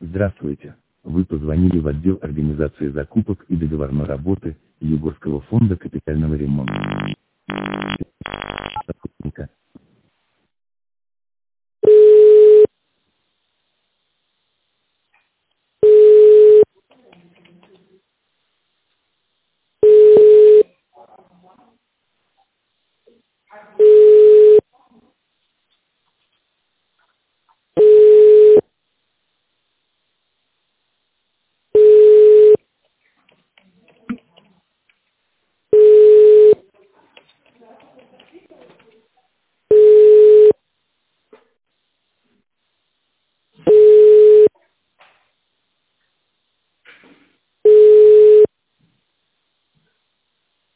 Здравствуйте. Вы позвонили в отдел организации закупок и договорной работы Югорского фонда капитального ремонта.